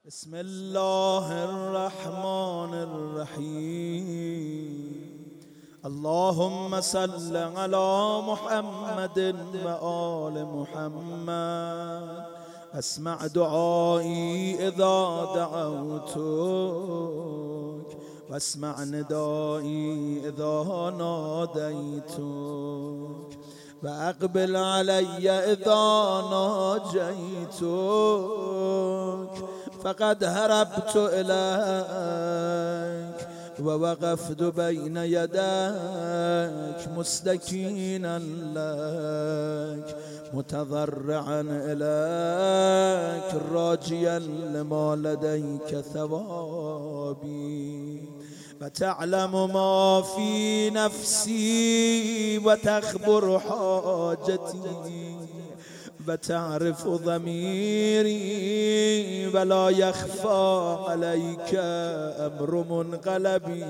بسم الله الرحمن الرحيم. اللهم صل على محمد وآل محمد. اسمع دعائي إذا دعوتك واسمع ندائي إذا ناديتك وأقبل علي إذا ناجيتك. فقد هربت إليك ووقفت بين يديك مستكينا لك متضرعا إليك راجيا لما لديك ثوابي. وتعلم ما في نفسي وتخبر حاجتي وتعرف ضميري ولا يخفى عليك أمر منقلبي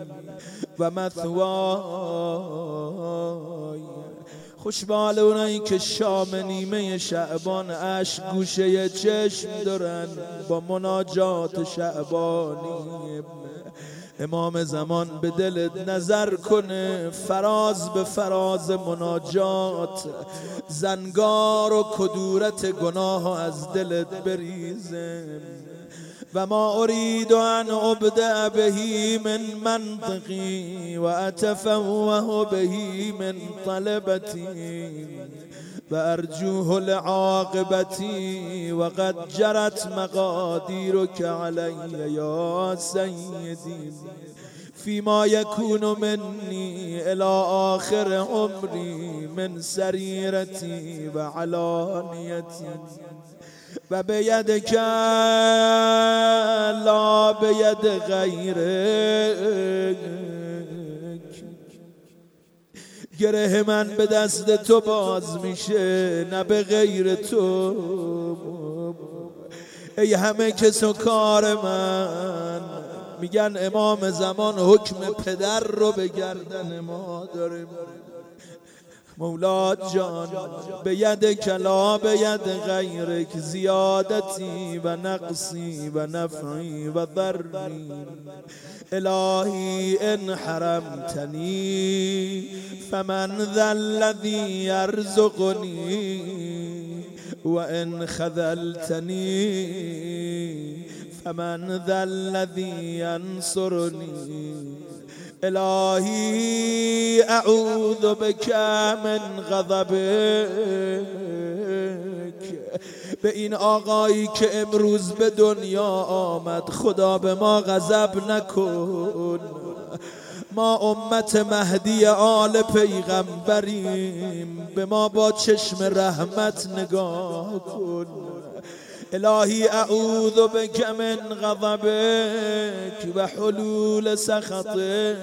ومثواي. خوشبال اونایی که شام نیمه شعبان اشک گوشه چشم دارن با مناجات شعبانی. امام زمان به دلت نظر کنه، فراز به فراز مناجات زنگار و کدورت گناه از دلت بریزه. و ما اريد ان ابدأ به من منطقي واتفوه به من طلبتي وارجوه لعاقبتي وقد جرت مقاديرك علي يا سيدي فيما يكون مني الى آخر عمري من سريرتي وعلانيتي. و بیدک لا بید غیرک. گره من به دست تو باز میشه نه به غیر تو. ای همه کس و کار من میگن امام زمان حکم پدر رو به گردن ما داره. مولا جان بید کلا بید غیرک زیادتی و نقصی و نفعی و ضرری. الهی ان حرمتنی فمن ذا الذی یرزقنی و ان خذلتنی فمن ذا الذی ینصرنی. الهی اعوذ بک من غضبک. به این آقایی که امروز به دنیا آمد خدا به ما غضب نکن. ما امت مهدی آل پیغمبریم، به ما با چشم رحمت نگاه کن. الهی اعوذ بک من غضبک و حلول سخطک.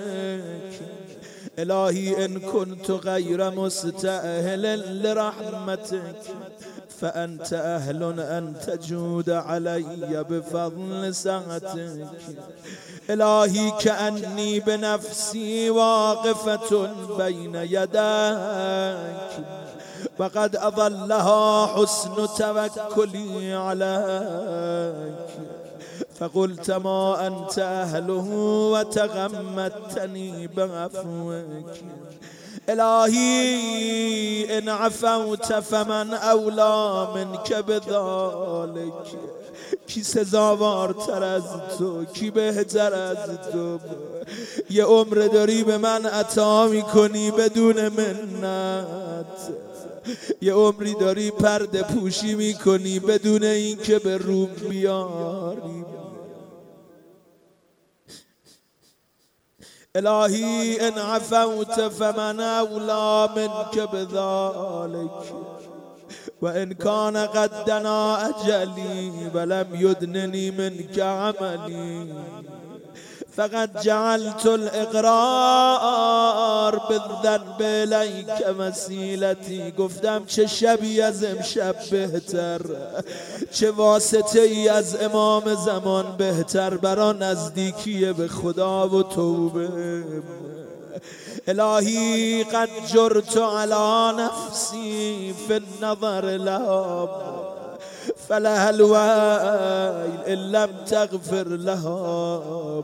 الهی ان كنت غیر مستأهل لرحمتک فأنت أهل أن تجود علي بفضل سعتك. الهی كأني بنفسي واقفة بين يديك وقد أضلها حسن توكلي عليك فقلت ما أنت أهله وتغمدتني بعفوك. الهی ان عفوت فمن اولی منک بذلک. کی سزاوارتر از تو، کی بهتر از تو؟ یه عمر داری به من عطا میکنی بدون منت، یه عمری داری پرده پوشی میکنی بدون اینکه به روم بیاری. الهی ان عفوت فمن اولی منک بذلک و ان کان قد دنا اجلی ولم یدننی منک عملی فقد جعلت الاقرار بالذنب الیک وسیلتی. گفتم چه شبی از امشب بهتر، چه واسطه ای از امام زمان بهتر برا نزدیکی به خدا و توبه. الهی قد جرت على نفسی فی النظر لها فلها الويل. إن لم تغفر لها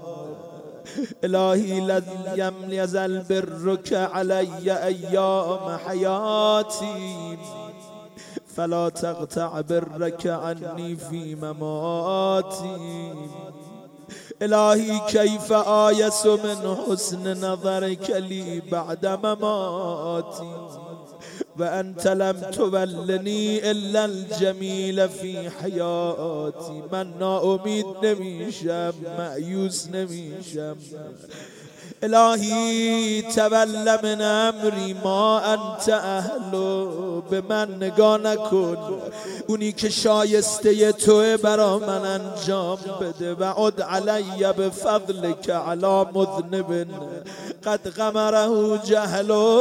إلهي لم يزل برك علي أيام حياتي فلا تقطع برك عني في مماتي إلهي كيف آيس من حسن نظرك لي بعد مماتي وأنت لم تولني إلا الجميل في حياتي من ناامید نمیشم مأیوس نمیشم إلهي تول من امری ما انت اهلو به من نگاه نکن اونی که شایسته توه برا من انجام بده و عد علی بفضلک علی مذنب قد غمره جهلو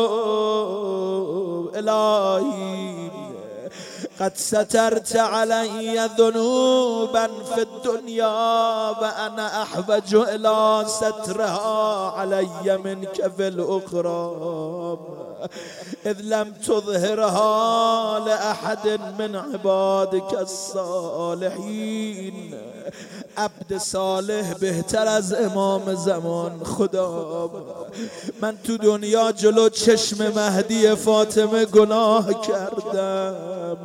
إلهي قد سترت علي ذنوبا في الدنيا وأنا أحوج إلى سترها علي منك في الأخرى إذ لم تظهرها لأحد من عبادك الصالحين عبد صالح بهتر از امام زمان خدا من تو دنیا جلو چشم مهدی فاطمه گناه کردم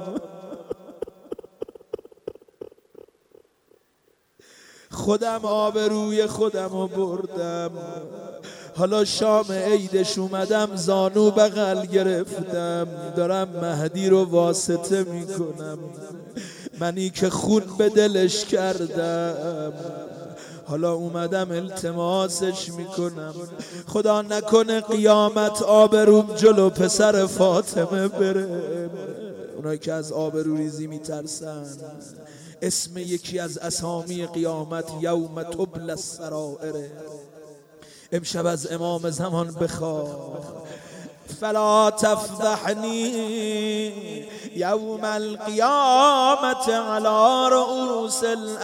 خودم آبروی خودم رو بردم حالا شام عیدش اومدم زانو بغل گرفتم دارم مهدی رو واسطه میکنم منی که خون به دلش کردم حالا اومدم التماسش میکنم خدا نکنه قیامت آبروم جلو پسر فاطمه بره اونایی که از آبروریزی میترسن اسم یکی از اسامی قیامت یوم تبلی السرائر امشب از امام زمان بخواه فلا تفضحني يوم القيامة على رؤوس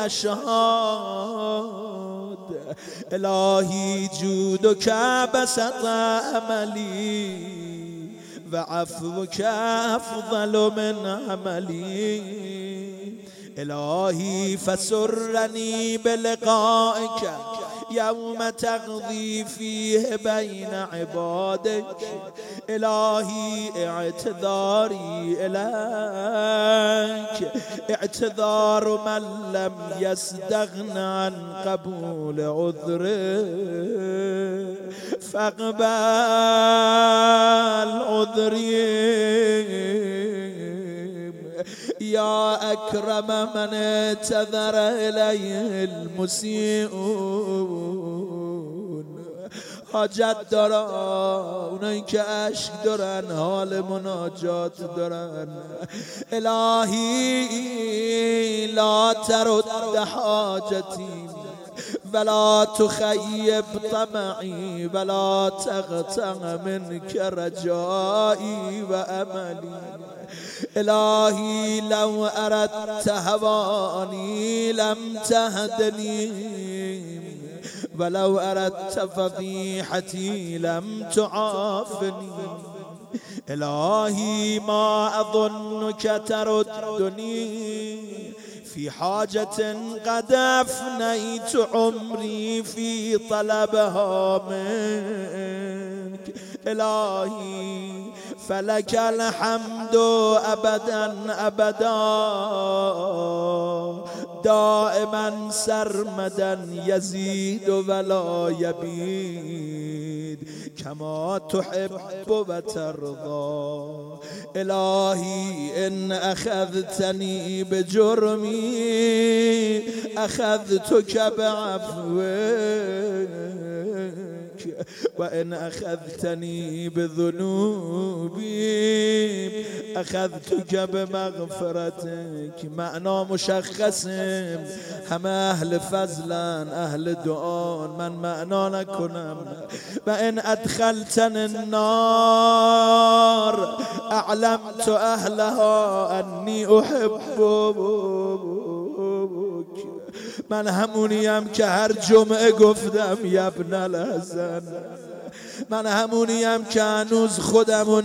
الأشهاد إلهي جودك بسط أملي وعفوك أفضل من عملي إلهي فسرني بلقائك يوم تقضي فيه بين عبادك إلهي اعتذاري إليك اعتذار من لم يستغن عن قبول عذره فاقبل عذري يا أكرم من اعتذر إليه المسيئون حاجت دارن اونایی که عشق دارن حال مناجات دارن الهی لا ترد حاجتی ولا تخيب طمعي ولا تقطع منك رجائي وأملي إلهي لو أردت هواني لم تهدني ولو أردت فضيحتي لم تعافني إلهي ما أظنك تردني في حاجة قد أفنيت عمري في طلبها منك إلهي فلك الحمد أبدا أبدا دائما سرمدا يزيد ولا يبيد كما تحب وترضى إلهي إن أخذتني بجرمي أخذتك بعفوك وإن أخذتني بذنوبي أخذتك بمغفرتك معنى مشخص همه اهل فضلن اهل دعان من معنا نکنم وإن أدخلتني النار أعلمت أهلها أني أحبك من همونیم که هر جمعه گفتم یبن الحسن من همونیم که هنوز خودمو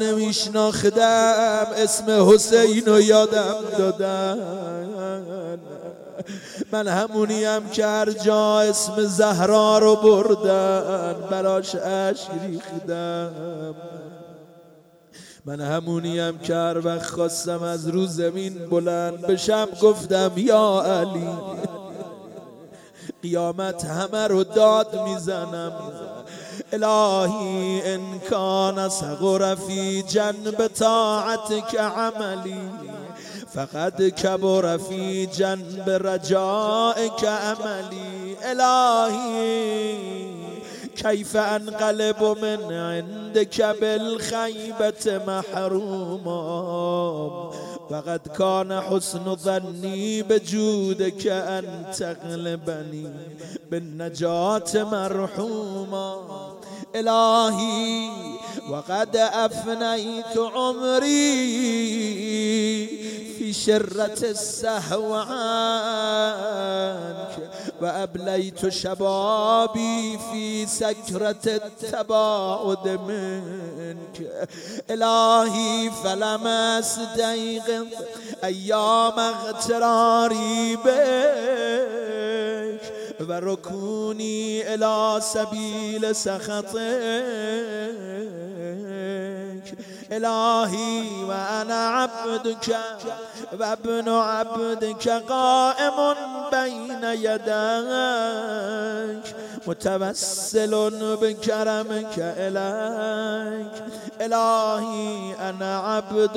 نمیشناختم اسم حسین رو یادم دادن من همونیم که هر جا اسم زهرا رو بردن براش اشک ریختم. من همونیم که هر وقت خواستم از رو زمین بلند بشم گفتم یا علی. قیامت همه رو داد میزنم الهی ان کان صغر فی جنب طاعتک عملی فقد کبر فی جنب رجائک عملی. الهی کیف انقلب من عندك بالخیبة محروما وقد كان حسن ظنی بجودك ان تغلبني بالنجاة مرحوما. الهی وقد افنیت عمری في شرة السهو عنك وأبليت شبابي في سكرة التباعد منك. إلهي فلم أستيقظ أيام اغتراري بك وركوني إلى سبيل سخطك. إلهي وأنا عبدك وابن عبدك قائم بين يديك متوسل بكرمك إليك. إلهي أنا عبد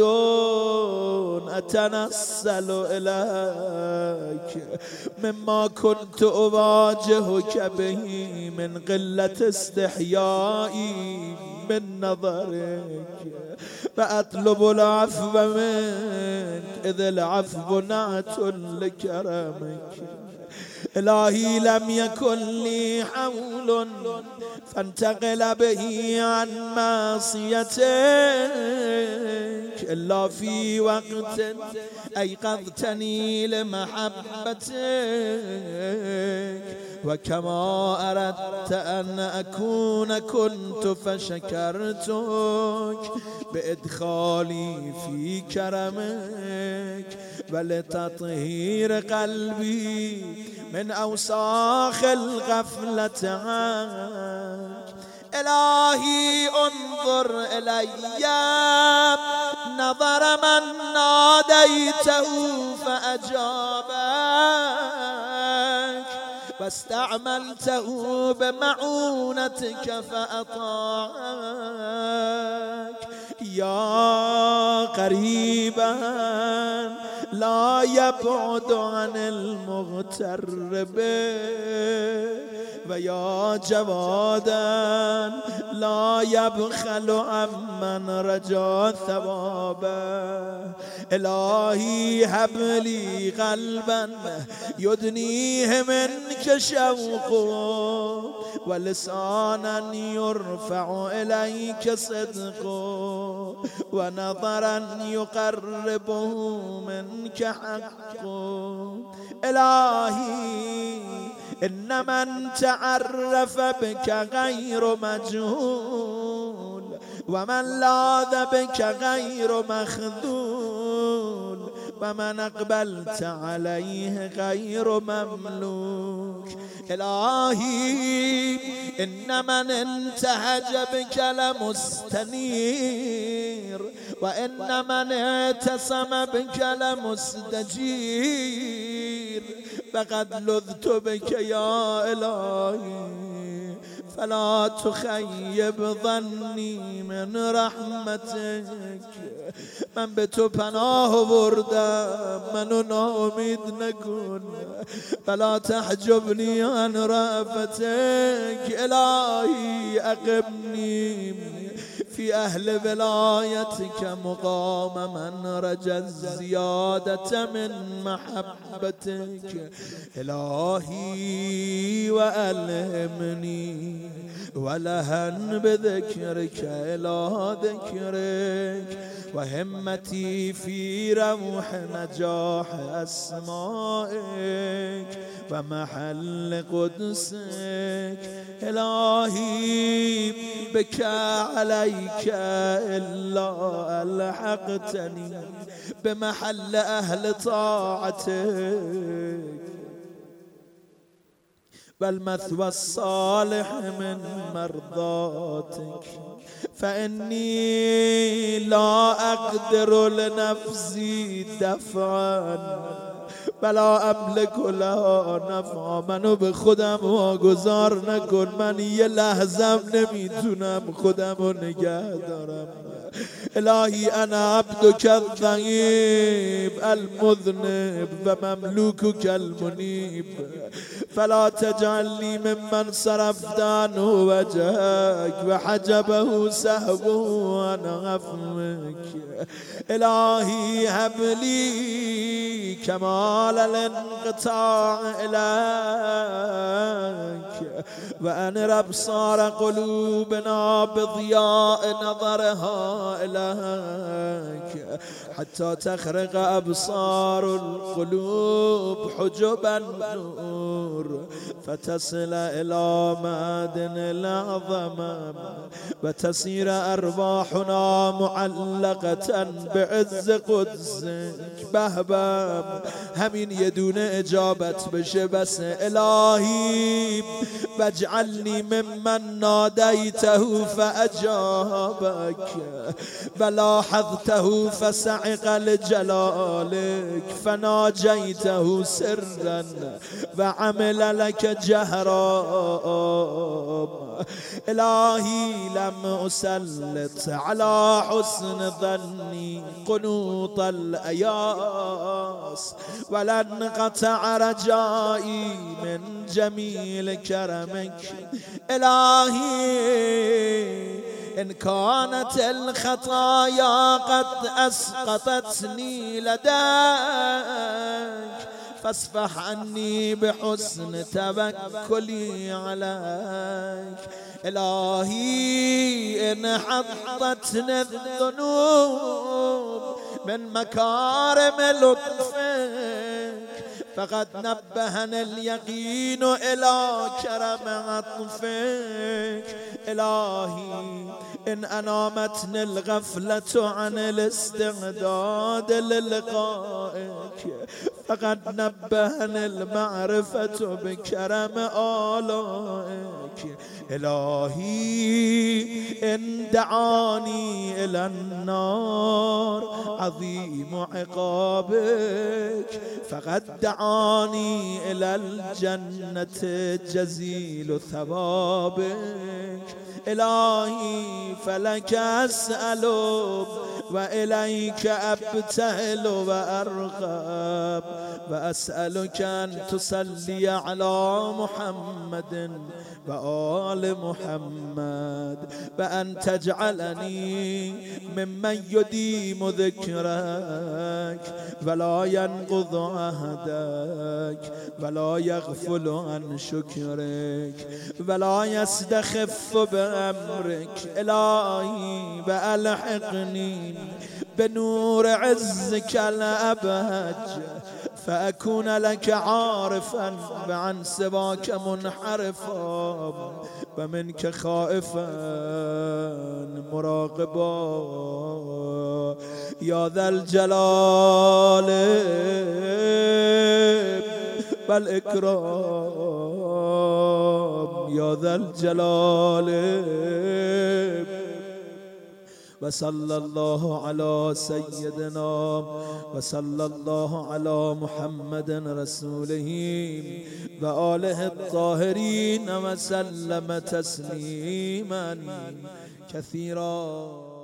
أتنسل إليك مما كنت أواجهك به من قلة استحيائي من نظرك فأطلب العفو منك إذ العفو نعت لكرمك. إلهي لم يكن لي حول فانتقل به عن معصيتك إلا في وقت أيقظتني لمحبتك وكما أردت أن أكون كنت فشكرتك بإدخالي في كرمك ولتطهير قلبي من أوساخ الغفلة عنك. إلهي انظر إلي نظر من ناديته فأجابك واستعملته بمعونتك فأطاعك. يا قريبا لا يبعد عن المغترب ويا جوادا لا يبخل عمن رجا ثوابه. إلهي هب لي قلبا يدنيه منك شوقه ولسانا يرفع إليك صدقه ونظرا يقربه منك حقه. إلهي إن من تعرف بك غير مجهول ومن لاذ بك غير مخذول ومن أقبلت عليه غير مملوك. إلهي إن من انتهج بك لمستنير وإن من اعتصم بك لمستجير فقد لذت بك يا إلهي فلا تخيب ظني من رحمتك. من به تو پناه بردم منو ناامید نکن فلا تحجبني عن رأفتك. إلهي أقمني في أهل ولايتك مقام من رجا الزيادة من محبتك. إلهي وألهمني ولهن بذكرك إلى ذكرك وهمتي في روح نجاح أسمائك ومحل قدسك. إلهي بك عليك إلا ألحقتني بمحل أهل طاعتك. والمثوى الصالح من مرضاتك، فإني لا أقدر لنفسي دفعا ولا املك لها نفعا. منو به خودم واگذار نکن، من یه لحظم نمیتونم خودم رو نگه دارم. الهی انا عبدك الضعیف المذنب و مملوکك المنیب، فلا تجعلني ممن صرفت عنه وجهك وحجبه سهوه عن عفوك. الهی هب لي كمال الانقطاع إليك، وأنر أبصار قلوبنا بضياء نظرها إليك، حتى تخرق أبصار القلوب حجب النور، فتصل إلى معدن العظمة، وتصير أرواحنا معلقة بعز قدسك. بهبم همین یه دونه اجابت بشه بس. الهی واجعلني ممن ناديته فأجابك ولاحظته فصعق لجلالك فناجيته سرا وعمل لك جهرا. الهي لم أسلط على حسن ظني قنوط الأياس، ولن قطع رجائي من جميل كرمك. إلهي إن كانت الخطايا قد أسقطتني لديك فاصفح عني بحسن توكلي عليك. إلهي إن حطتني الذنوب من مكارم لطفك فقد نبهني اليقين إلى كرم عطفك. إلهي إن أنامتني الغفلة عن الاستعداد للقائك فقد نبهني المعرفة بكرم آلائك. إلهي إن دعاني إلى النار عظيم عقابك فقد دعاني إلى الجنة جزيل ثوابك. إلهي فلك أسأل وإليك أبتهل وأرغب، وأسألك أن تصلي على محمد وآل محمد، وأن تجعلني ممن يديم ذكرك ولا ينقض عهدك ولا يغفل عن شكرك ولا يستخف بأمرك. إلهي وألحقني بنور عزك الأبهج فأكون لك عارفا وعن سواك منحرفا ومنك خائفا مراقبا يا ذا الجلال والإكرام يا ذا الجلال. وصلى الله على سيدنا وصلى الله على محمد رسوله وآله الطاهرين وسلم تسليما كثيرا.